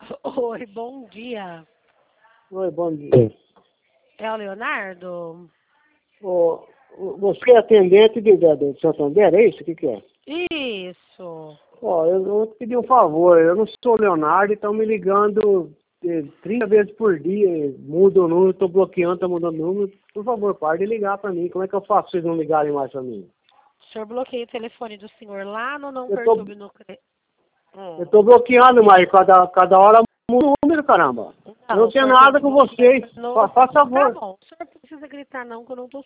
Oi, bom dia. Oi, bom dia. É o Leonardo? Ô, você é atendente do Santander, é isso? O que é? Isso. Ó, eu vou te pedir um favor. Eu não sou o Leonardo e estão me ligando 30 vezes por dia. Muda o número, estou bloqueando, tá mudando o número. Por favor, pare de ligar para mim. Como é que eu faço pra vocês não ligarem mais para mim? O senhor bloqueia o telefone do senhor lá no Não Eu tô, Perturbe no... eu tô bloqueando, mas cada hora muda o número, caramba. Eu Não, não o tenho senhor tem nada que com bloquear vocês. no... Faça Tá favor. bom, o senhor não precisa gritar não, que eu não tô